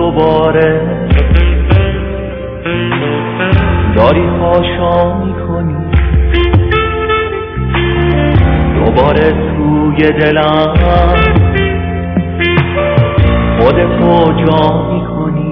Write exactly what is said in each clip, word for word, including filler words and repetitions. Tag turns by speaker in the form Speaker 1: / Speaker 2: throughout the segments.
Speaker 1: دوباره داری هاشا میکنی، دوباره توی دلم خودتو جا میکنی.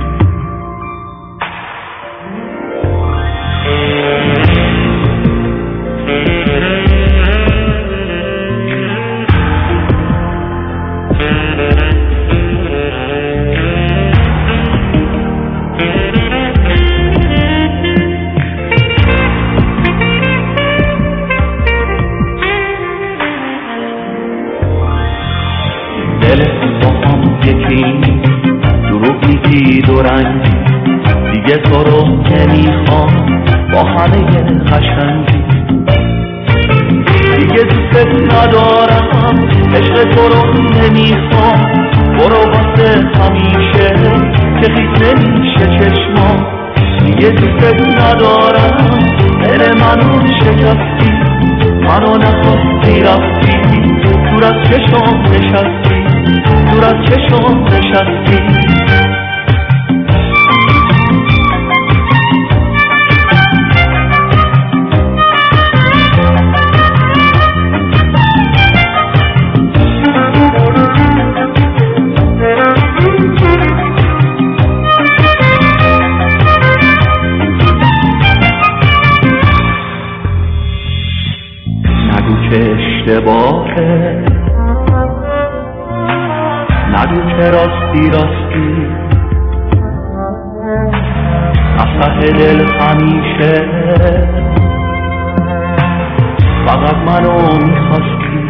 Speaker 1: دلت با هم یکی، دروغ میگی دو رنگ، دیگه تو رو نمیخوام با همه قشنگی، دیگه دوست ندارم عشق تو رو نمیخوام، برو واسه همیشه که خیز نمیشه چشمام، دیگه دوست ندارم دل منو شکستی، منو نخواستی رفتی دور از چشم نشستی، دور از چشم نشستی. نگو که اشتباهه، نگو که راستی راستی، از ته دل همیشه فقط منو میخواستی.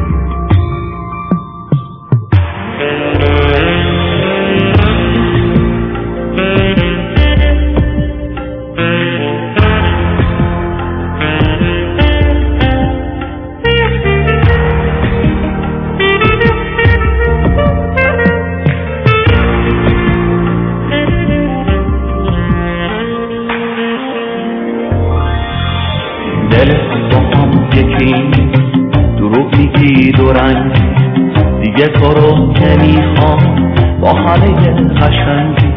Speaker 1: دلت با هم یکی، دروغ میگی دو رنگ، دیگه تو رو نمیخوام با همه قشنگی،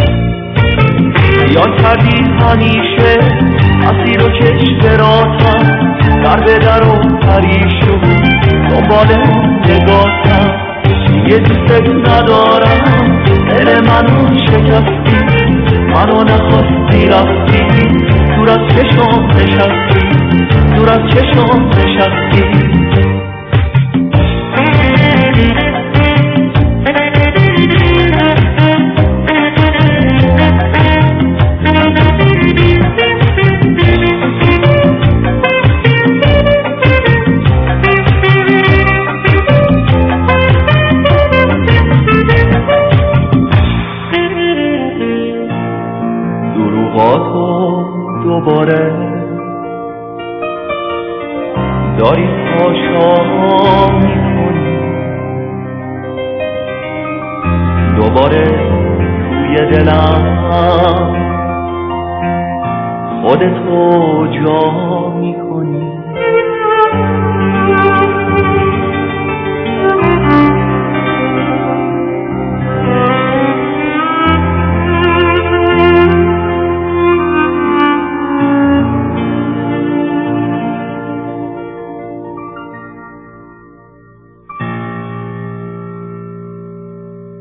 Speaker 1: یا کردی همیشه اسیر و کشت راتم، در به در و پریشون دنبال نگاهتم، دیگه دوست ندارم دل منو شکستی، منو نخواستی رفتی دور از چشم نشستی، دور از چشم نشستی. دروغاتو دوباره داری پاشا میکنی، دوباره توی دلم خودتو جا میکنی.